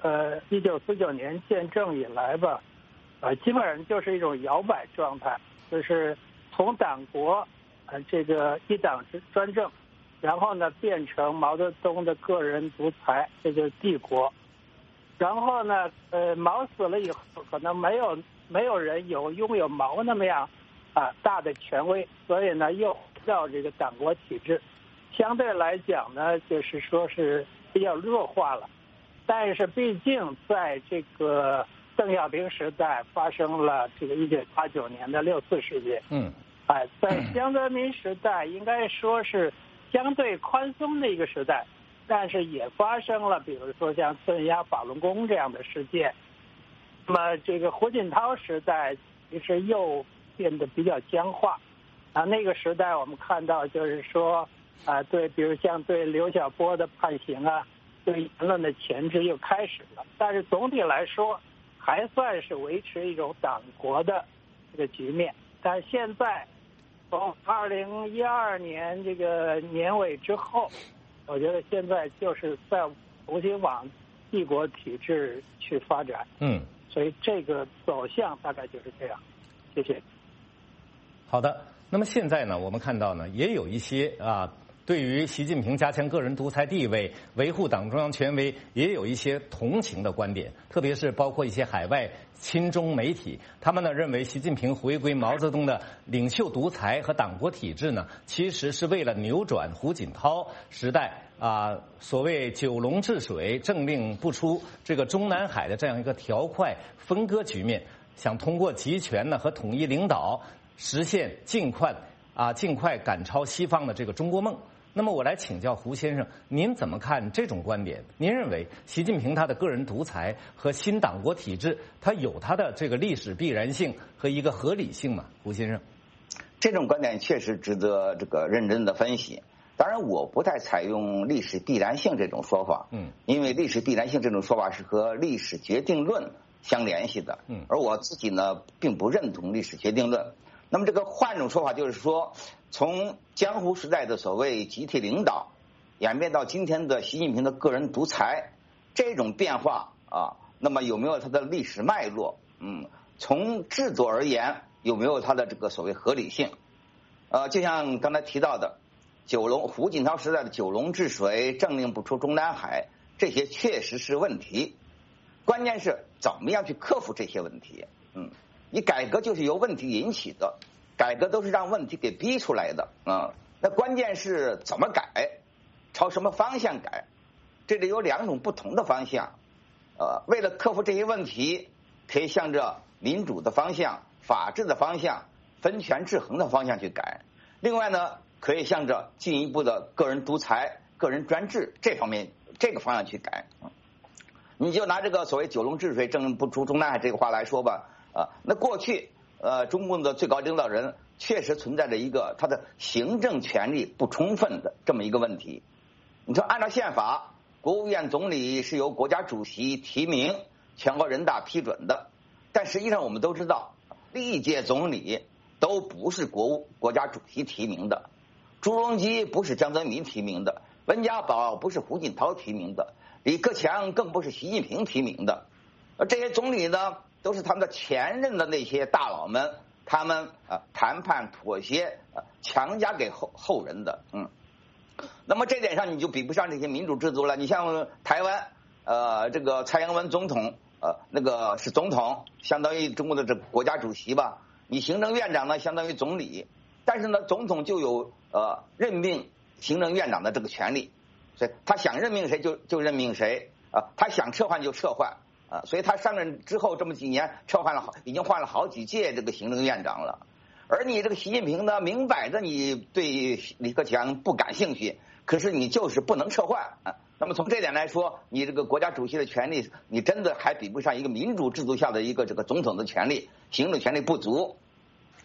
1949年建政以来吧，基本上就是一种摇摆状态，就是从党国这个一党专政，然后呢变成毛泽东的个人独裁，这就是帝国。然后呢毛死了以后，可能没有人拥有毛那么样大的权威，所以呢又到这个党国体制，相对来讲呢就是说是比较弱化了。但是毕竟在这个邓小平时代发生了这个1989年的6四事件，在江泽民时代应该说是相对宽松的一个时代，但是也发生了比如说像镇压法轮功这样的事件。那么这个胡锦涛时代其实又变得比较僵化那个时代我们看到就是说对，比如像对刘晓波的判刑对言论的钳制又开始了。但是总体来说还算是维持一种党国的这个局面。但现在从2012年这个年尾之后，我觉得现在就是在重新往帝国体制去发展。所以这个走向大概就是这样。谢谢。 好的，那么现在呢，我们看到呢，也有一些对于习近平加强个人独裁地位、维护党中央权威，也有一些同情的观点，特别是包括一些海外亲中媒体，他们呢认为习近平回归毛泽东的领袖独裁和党国体制呢，其实是为了扭转胡锦涛时代所谓九龙治水、政令不出这个中南海的这样一个条块分割局面，想通过集权呢和统一领导，实现尽快赶超西方的这个中国梦。那么我来请教胡先生，您怎么看这种观点？您认为习近平他的个人独裁和新党国体制，它有它的这个历史必然性和一个合理性吗？胡先生， 这种观点确实值得这个认真的分析。当然，我不太采用历史必然性这种说法，因为历史必然性这种说法是和历史决定论相联系的，而我自己呢并不认同历史决定论。那么这个换种说法就是说，从江湖时代的所谓集体领导，演变到今天的习近平的个人独裁，这种变化那么有没有它的历史脉络？从制度而言，有没有它的这个所谓合理性？就像刚才提到的，胡锦涛时代的九龙治水、政令不出中南海，这些确实是问题。关键是怎么样去克服这些问题？你改革就是由问题引起的，改革都是让问题给逼出来的那关键是怎么改，朝什么方向改？这里有两种不同的方向。为了克服这些问题，可以向着民主的方向、法治的方向、分权制衡的方向去改。另外呢，可以向着进一步的个人独裁、个人专制这个方向去改。你就拿这个所谓九龙治水、政令不出中南海这个话来说吧。那过去中共的最高领导人确实存在着一个他的行政权力不充分的这么一个问题。你说按照宪法，国务院总理是由国家主席提名，全国人大批准的，但实际上我们都知道，历届总理都不是国家主席提名的，朱镕基不是江泽民提名的，温家宝不是胡锦涛提名的，李克强更不是习近平提名的。这些总理呢，都是他们的前任的那些大佬们，他们谈判妥协强加给后人的。那么这点上你就比不上这些民主制度了。你像台湾这个蔡英文总统那个是总统，相当于中国的这国家主席吧。你行政院长呢相当于总理，但是呢总统就有任命行政院长的这个权利，所以他想任命谁就任命谁他想撤换就撤换。所以他上任之后这么几年已经换了好几届这个行政院长了。而你这个习近平呢，明摆着你对李克强不感兴趣，可是你就是不能撤换那么从这点来说，你这个国家主席的权力，你真的还比不上一个民主制度下的一个这个总统的权力，行政权力不足。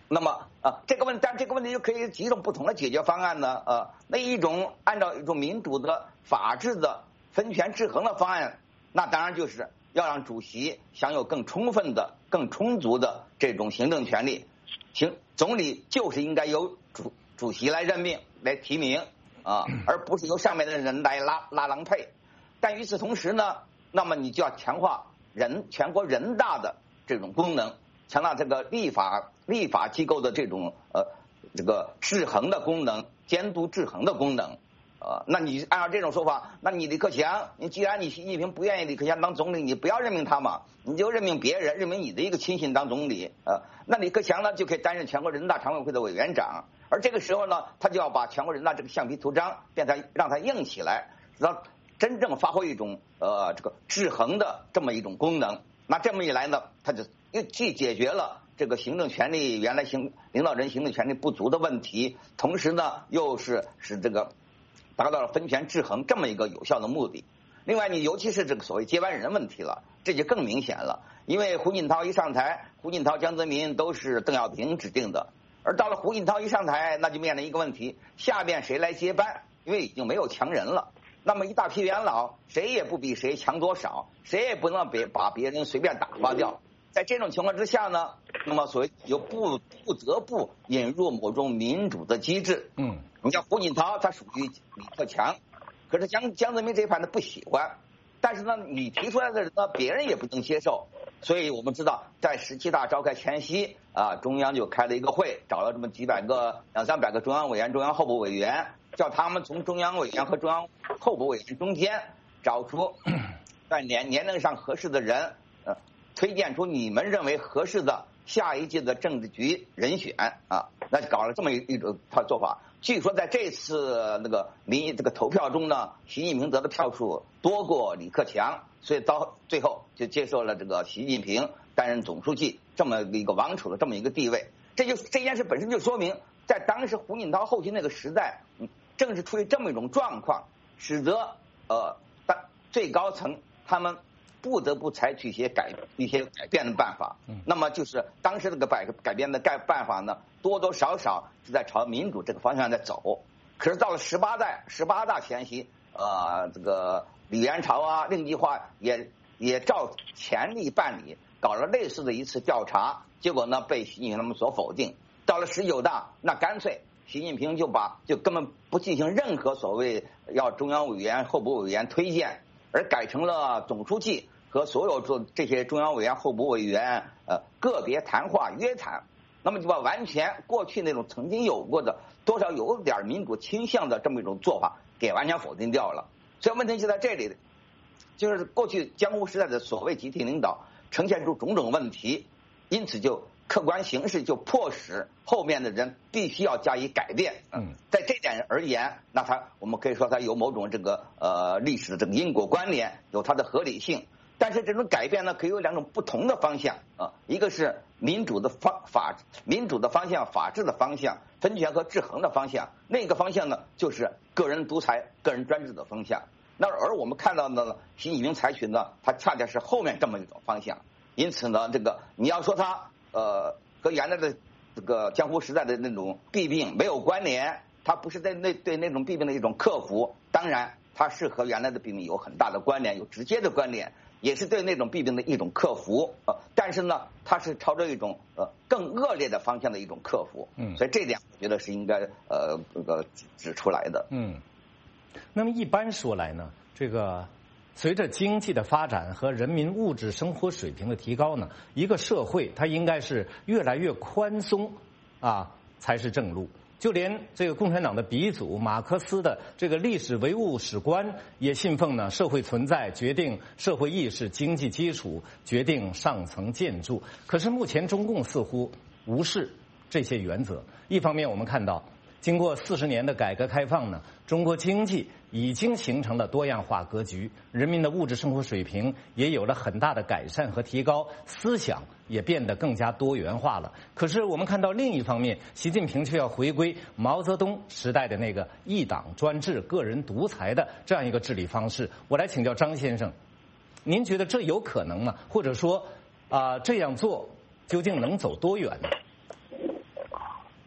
那么这个问题就可以几种不同的解决方案呢？那一种按照一种民主的、法治的、分权制衡的方案，那当然就是要让主席享有更充分的、更充足的这种行政权利。总理就是应该由主席来任命、来提名而不是由上面的人来拉郎配。但与此同时呢，那么你就要强化全国人大的这种功能，强大这个立法机构的这种这个制衡的功能、监督制衡的功能。那你按照这种说法，那你李克强，既然你习近平不愿意李克强当总理，你不要任命他嘛，你就任命别人，任命你的一个亲信当总理。那李克强呢就可以担任全国人大常委会的委员长，而这个时候呢，他就要把全国人大这个橡皮图章让它硬起来，让真正发挥一种这个制衡的这么一种功能。那这么一来呢，他就既解决了这个行政权力原来领导人行政权力不足的问题，同时呢又是使这个达到了分权制衡这么一个有效的目的。另外，你尤其是这个所谓接班人问题了，这就更明显了。因为胡锦涛一上台，胡锦涛、江泽民都是邓小平指定的，而到了胡锦涛一上台，那就面临一个问题：下边谁来接班？因为已经没有强人了。那么一大批元老，谁也不比谁强多少，谁也不能把别人随便打发掉。在这种情况之下呢，那么所谓就不得不引入某种民主的机制。你像胡锦涛，他属于李克强，可是江泽民这一派呢不喜欢，但是呢你提出来的人呢，别人也不能接受。所以我们知道，在17大召开前夕中央就开了一个会，找了这么200-300个中央委员、中央候补委员，叫他们从中央委员和中央候补委员中间找出在年龄上合适的人，推荐出你们认为合适的下一届的政治局人选那就搞了这么一种做法。据说在这次这个投票中呢，习近平得的票数多过李克强，所以到最后就接受了这个习近平担任总书记这么一个王储的这么一个地位。这件事本身就说明，在当时胡锦涛后期那个时代，正是出于这么一种状况，使得最高层他们不得不采取一些改变的办法。那么就是当时这个改变的办法呢，多多少少是在朝民主这个方向在走。可是到了18大前夕，这个李元朝令计划也照前例办理，搞了类似的一次调查，结果呢被习近平他们所否定。到了19大，那干脆习近平就根本不进行任何所谓要中央委员、候补委员推荐，而改成了总书记和所有这些中央委员、候补委员个别谈话约谈。那么就把完全过去那种曾经有过的多少有点民主倾向的这么一种做法给完全否定掉了。所以问题就在这里，就是过去江湖时代的所谓集体领导呈现出种种问题，因此就客观形势就迫使后面的人必须要加以改变。在这点而言，那我们可以说它有某种这个历史的这个因果关联，有它的合理性。但是这种改变呢，可以有2种不同的方向一个是民主的方向、法治的方向、分权和制衡的方向；另一个方向呢，就是个人独裁、个人专制的方向。那而我们看到的呢，习近平采取呢，它恰恰是后面这么一种方向。因此呢，这个你要说它和原来的这个江湖时代的那种弊病没有关联，它不是对那种弊病的一种克服，当然它是和原来的弊病有很大的关联，有直接的关联，也是对那种弊病的一种克服。但是呢，它是朝着一种更恶劣的方向的一种克服。所以这点我觉得是应该指出来的。 那么一般说来呢，这个随着经济的发展和人民物质生活水平的提高呢，一个社会它应该是越来越宽松才是正路。就连这个共产党的鼻祖马克思的这个历史唯物史观也信奉呢，社会存在决定社会意识，经济基础决定上层建筑。可是目前中共似乎无视这些原则。一方面我们看到，经过40年的改革开放呢，中国经济已经形成了多样化格局，人民的物质生活水平也有了很大的改善和提高，思想也变得更加多元化了。可是我们看到另一方面，习近平却要回归毛泽东时代的那个一党专制、个人独裁的这样一个治理方式。我来请教张先生，您觉得这有可能吗？或者说这样做究竟能走多远呢？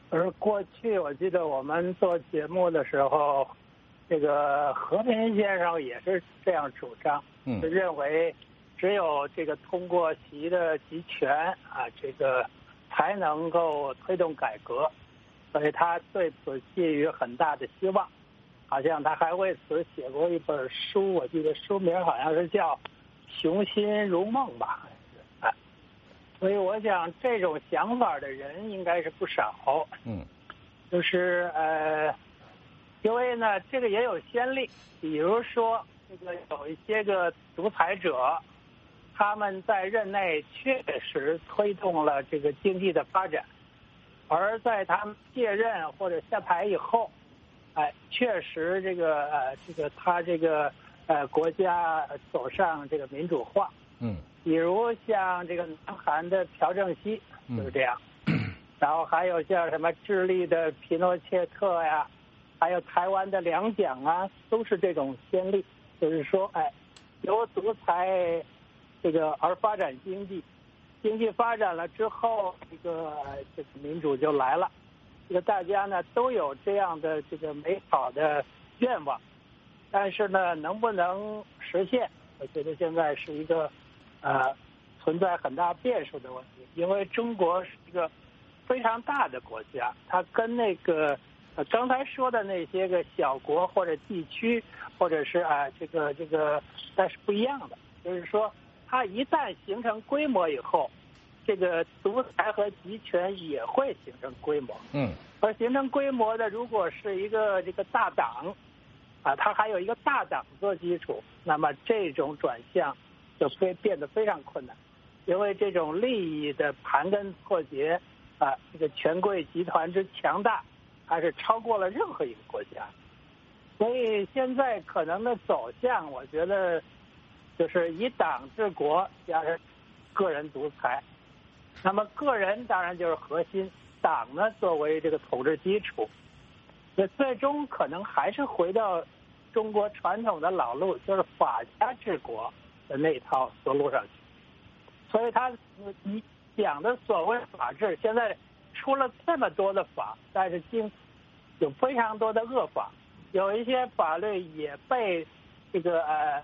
而过去我记得我们做节目的时候，这个和平先生也是这样主张，就认为只有这个通过习的集权啊，这个才能够推动改革，所以他对此寄予很大的希望。好像他还为此写过一本书，我记得书名好像是叫《雄心如梦》吧。所以我想这种想法的人应该是不少。就是因为呢这个也有先例，比如说这个有一些个独裁者，他们在任内确实推动了这个经济的发展，而在他们卸任或者下台以后，确实这个他这个国家走上这个民主化。比如像这个南韩的朴正熙就是这样，然后还有像什么智利的皮诺切特呀，还有台湾的两蒋啊，都是这种先例。就是说，由独裁这个而发展经济，经济发展了之后，这个民主就来了。这个大家呢都有这样的这个美好的愿望，但是呢能不能实现，我觉得现在是一个存在很大变数的问题。因为中国是一个非常大的国家，它跟那个刚才说的那些个小国或者地区，或者是这个但是不一样的，就是说它一旦形成规模以后，这个独裁和集权也会形成规模。而形成规模的，如果是一个这个大党它还有一个大党做基础，那么这种转向就会变得非常困难。因为这种利益的盘根错节这个权贵集团之强大，还是超过了任何一个国家。所以现在可能的走向，我觉得就是以党治国加上个人独裁。那么个人当然就是核心，党呢作为这个统治基础，那最终可能还是回到中国传统的老路，就是法家治国的那套思路上去。所以你讲的所谓法治，现在出了这么多的法，但是有非常多的恶法，有一些法律也被这个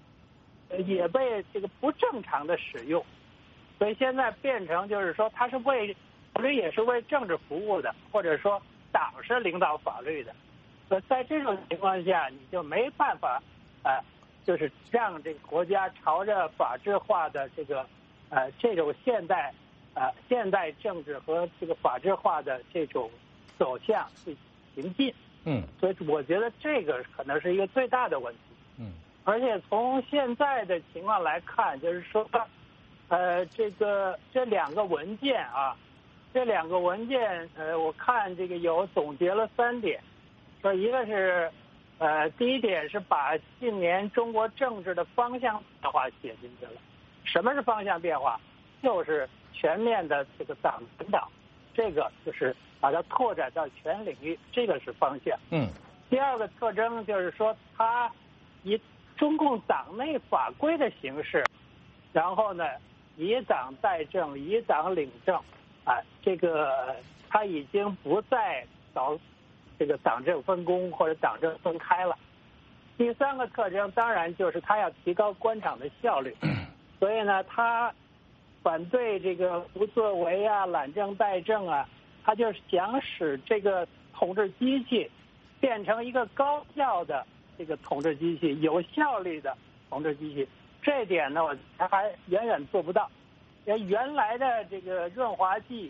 不正常的使用，所以现在变成就是说，它是法律也是为政治服务的，或者说党是领导法律的。所以在这种情况下，你就没办法就是让这个国家朝着法治化的这种现代政治和这个法治化的这种走向去行进。所以我觉得这个可能是一个最大的问题。而且从现在的情况来看，就是说这两个文件我看这个有总结了3点，说一个是第一点是把近年中国政治的方向变化写进去了。什么是方向变化？就是全面的这个党领导，这个就是把它拓展到全领域，这个是方向。第二个特征就是说，它以中共党内法规的形式，然后呢以党代政，以党领政，这个它已经不再搞这个党政分工或者党政分开了。第3个特征当然就是它要提高官场的效率。所以呢，他反对这个不作为懒政怠政他就是想使这个统治机器变成一个高效的这个统治机器，有效率的统治机器。这一点呢，我还远远做不到。原来的这个润滑剂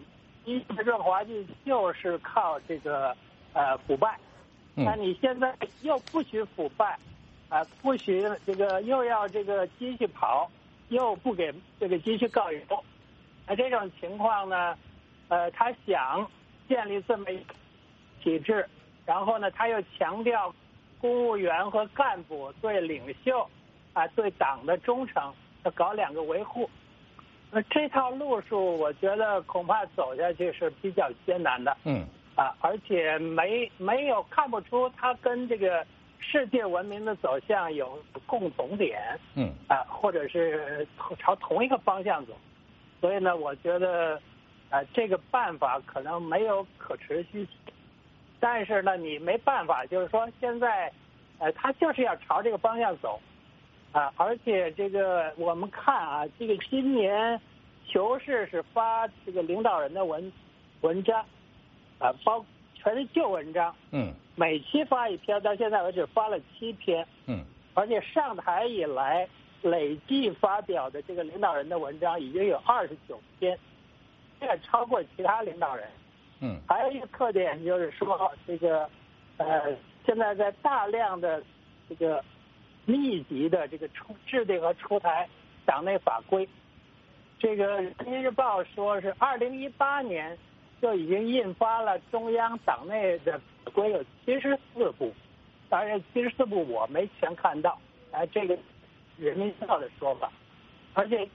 就是靠这个腐败，那你现在又不许腐败，不许这个又要这个机器跑。又不给这个机器告油，这种情况呢，他想建立这么一个体制，然后呢，他又强调公务员和干部对领袖对党的忠诚，要搞2个维护。这套路数，我觉得恐怕走下去是比较艰难的。而且没有看不出他跟这个世界文明的走向有共同点，或者是朝同一个方向走，所以呢，我觉得， 这个办法可能没有可持续性，但是呢，你没办法，就是说现在，他就是要朝这个方向走，而且这个我们看啊，这个今年《求是》是发这个领导人的文章，全是旧文章，每期发一篇，到现在为止发了7篇，而且上台以来累计发表的这个领导人的文章已经有29篇。这超过其他领导人，还有一个特点就是说，这个现在在大量的这个密集的这个制定和出台党内法规，这个人民日报说是2018年就已经印发了中央党内的法规有74部，当然74部我没全看到，这个人民日报的说法，而且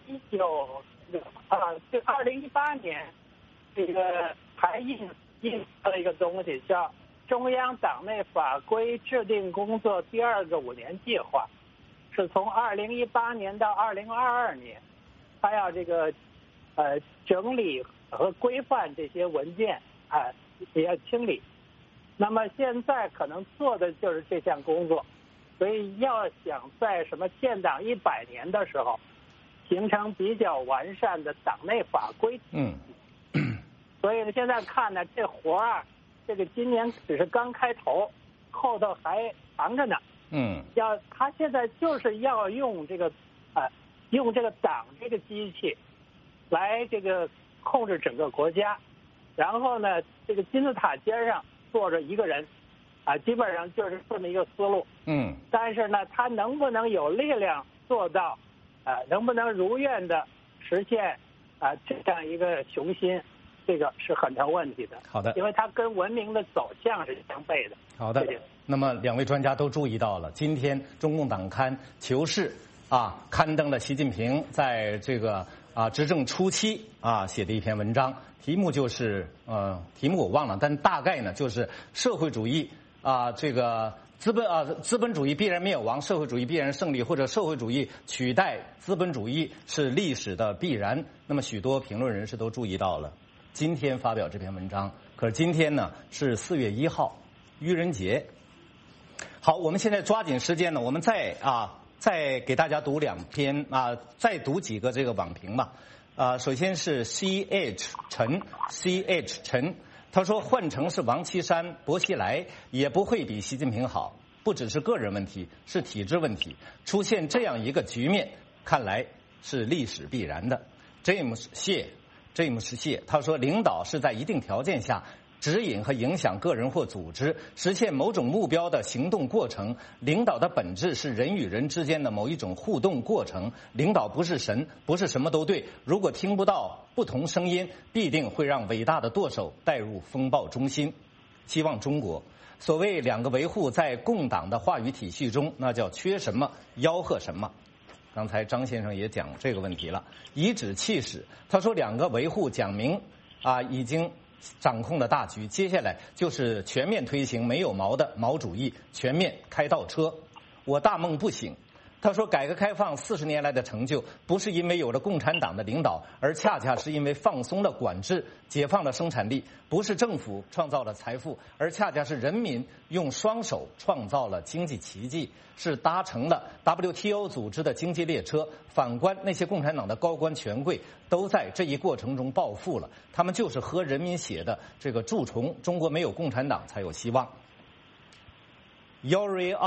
这2018年，这个还印发了一个东西，叫《中央党内法规制定工作第2个5年计划》，是从2018年到2022年，他要这个整理和规范这些文件也要清理。那么现在可能做的就是这项工作，所以要想在什么建党100年的时候形成比较完善的党内法规，所以呢，现在看呢，这活这个今年只是刚开头，后头还长着呢。他现在就是要用这个党这个机器来这个控制整个国家，然后呢，这个金字塔尖上坐着一个人，基本上就是这么一个思路。但是呢，他能不能有力量做到？能不能如愿的实现这样一个雄心，这个是很成问题的。 好的， 因为它跟文明的走向是相悖的。 好的，那么2位专家都注意到了，今天中共党刊《求是》刊登了习近平在这个执政初期写的一篇文章，题目就是题目我忘了，但大概呢就是社会主义这个。资本主义必然灭亡，社会主义必然胜利，或者社会主义取代资本主义是历史的必然。那么许多评论人士都注意到了，今天发表这篇文章，可是今天呢是4月1号，愚人节。好，我们现在抓紧时间呢，我们再给大家读2篇再读几个这个网评吧。首先是 CH 陈。他说换成是王岐山、薄熙来也不会比习近平好，不只是个人问题，是体制问题。出现这样一个局面，看来是历史必然的。James 谢，他说领导是在一定条件下指引和影响个人或组织实现某种目标的行动过程，领导的本质是人与人之间的某一种互动过程。领导不是神，不是什么都对，如果听不到不同声音，必定会让伟大的舵手带入风暴中心。希望中国所谓2个维护在共党的话语体系中，那叫缺什么吆喝什么。刚才张先生也讲这个问题了，颐指气使。他说2个维护讲明已经掌控的大局，接下来就是全面推行没有毛的毛主义，全面开倒车。我大梦不醒。他说改革开放40年来的成就，不是因为有了共产党的领导，而恰恰是因为放松了管制，解放了生产力。不是政府创造了财富，而恰恰是人民用双手创造了经济奇迹，是搭乘了 WTO 组织的经济列车。反观那些共产党的高官权贵，都在这一过程中暴富了，他们就是喝人民血的这个蛀虫。中国没有共产党才有希望。Yuri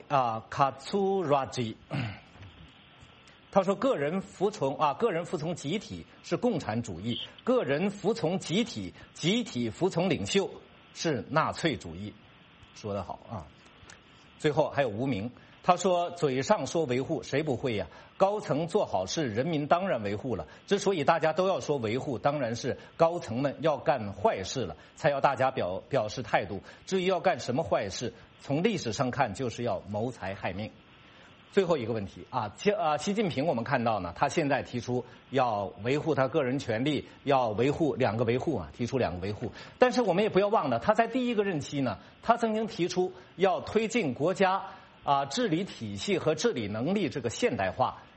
Katsuraji， 他说个人服从集体是共产主义，个人服从集体，集体服从领袖是纳粹主义。说得好啊！最后还有无名，他说嘴上说维护，谁不会呀？高层做好事，人民当然维护了。之所以大家都要说维护，当然是高层们要干坏事了，才要大家表示态度。至于要干什么坏事，从历史上看，就是要谋财害命。最后一个问题习近平我们看到呢，他现在提出要维护他个人权利，要维护2个维护提出2个维护。但是我们也不要忘了，他在第1个任期呢，他曾经提出要推进国家治理体系和治理能力这个现代化。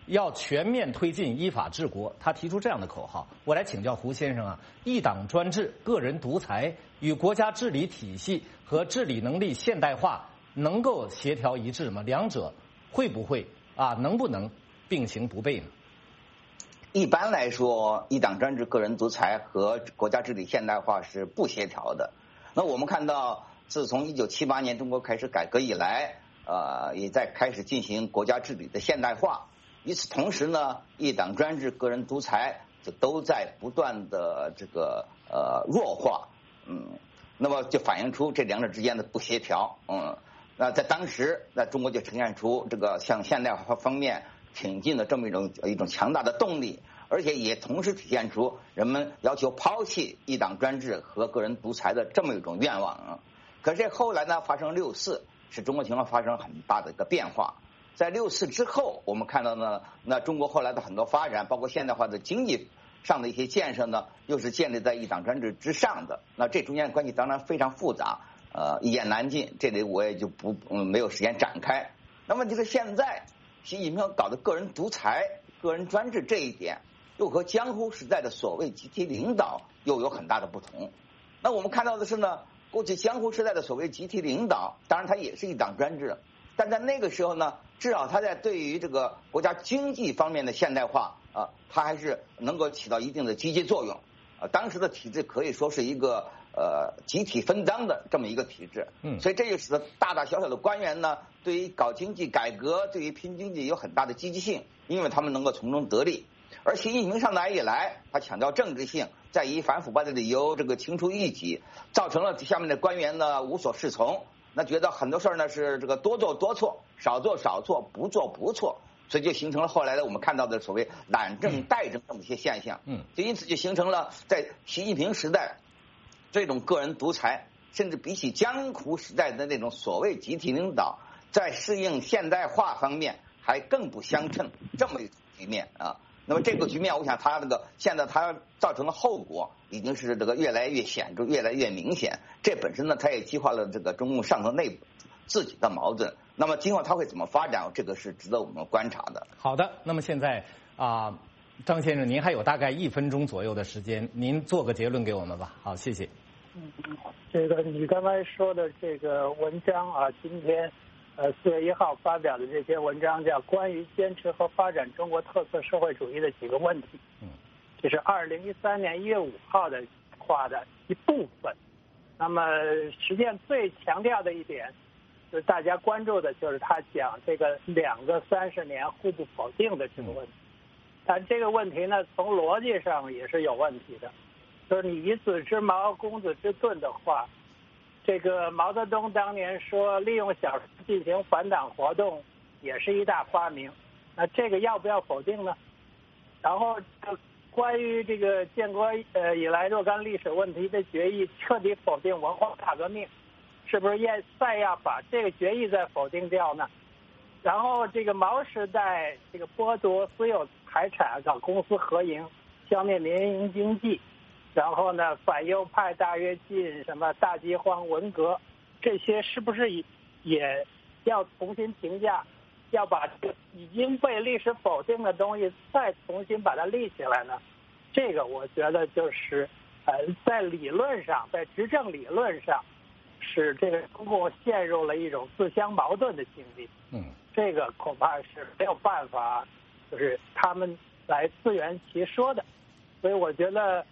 要全面推进依法治国。他提出这样的口号，我来请教胡先生啊，一党专制、个人独裁与国家治理体系和治理能力现代化能够协调一致吗？两者会不会能不能并行不悖呢？ 一般来说，一党专制、个人独裁和国家治理现代化是不协调的。那我们看到，自从1978年中国开始改革以来，也在开始进行国家治理的现代化。与此同时呢，一党专制、个人独裁就都在不断的弱化。那么就反映出这两者之间的不协调。那在当时，那中国就呈现出这个向现代化方面挺进的这么一种强大的动力，而且也同时体现出人们要求抛弃一党专制和个人独裁的这么一种愿望。可是后来呢，发生6·4，使中国情况发生很大的一个变化。在6·4之后，我们看到呢，那中国后来的很多发展，包括现代化的经济上的一些建设呢，又是建立在一党专制之上的。那这中间的关系当然非常复杂，一言难尽，这里我也就没有时间展开。那么就是现在习近平搞的个人独裁、个人专制这一点，又和江湖时代的所谓集体领导又有很大的不同。那我们看到的是呢，过去江湖时代的所谓集体领导，当然它也是一党专制，但在那个时候呢，至少它在对于这个国家经济方面的现代化它还是能够起到一定的积极作用。当时的体制可以说是一个集体分赃的这么一个体制。所以这就使得大大小小的官员呢，对于搞经济改革、对于拼经济有很大的积极性，因为他们能够从中得利。而习近平上台以来，他强调政治性，再以反腐败的理由清除异己，造成了下面的官员呢无所适从。那觉得很多事儿呢是多做多错，少做少错，不做不错，所以就形成了后来的我们看到的所谓懒政怠政这么一些现象。就因此就形成了在习近平时代这种个人独裁，甚至比起江湖时代的那种所谓集体领导，在适应现代化方面还更不相称这么一种局面啊。那么这个局面，我想它现在它造成的后果已经是越来越显著、越来越明显。这本身呢，它也激化了中共上层内部自己的矛盾。那么今后它会怎么发展，这个是值得我们观察的。 好的，那么现在张先生，您还有大概1分钟左右的时间，您做个结论给我们吧。好，谢谢。 这个你刚才说的这个文章今天4月1号发表的这篇文章叫《关于坚持和发展中国特色社会主义的几个问题》，这是2013年1月5号的话的一部分。那么实际上最强调的一点，就是大家关注的就是他讲这个2个30年互不否定的这个问题。但这个问题呢，从逻辑上也是有问题的，就是你以子之矛攻子之盾的话，这个毛泽东当年说利用小说进行反党活动也是一大发明，那这个要不要否定呢？然后关于这个建国以来若干历史问题的决议彻底否定文化大革命，是不是再要把这个决议再否定掉呢？然后这个毛时代这个剥夺私有财产，搞公私合营，消灭民营经济，然后呢反右派大跃进，什么大饥荒、文革，这些是不是也要重新评价，要把已经被历史否定的东西再重新把它立起来呢？这个我觉得就是在理论上，在执政理论上，使这个中共陷入了一种自相矛盾的境地。这个恐怕是没有办法，就是他们来自圆其说的。所以我觉得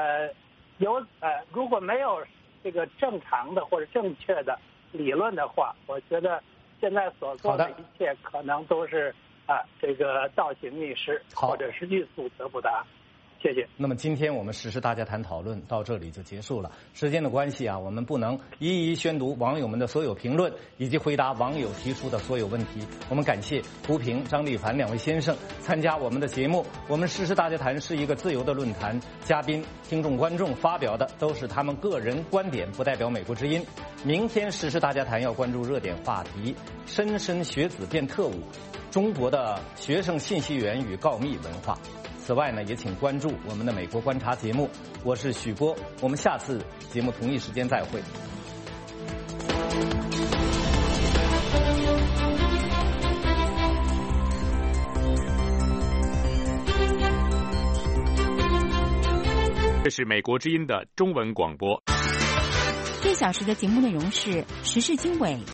如果没有这个正常的或者正确的理论的话，我觉得现在所做的一切可能都是这个倒行逆施，或者是欲速则不达。谢谢。 那么今天我们时事大家谈讨论到这里就结束了。时间的关系我们不能一一宣读网友们的所有评论，以及回答网友提出的所有问题。我们感谢胡平、张立凡2位先生参加我们的节目。我们时事大家谈是一个自由的论坛，嘉宾、听众、观众发表的都是他们个人观点，不代表美国之音。明天时事大家谈要关注热点话题：莘莘学子变特务，中国的学生信息源与告密文化。此外呢，也请关注我们的美国观察节目。我是许波，我们下次节目同一时间再会。 是美国之音的中文广播。 1小时的节目内容是时事经纬、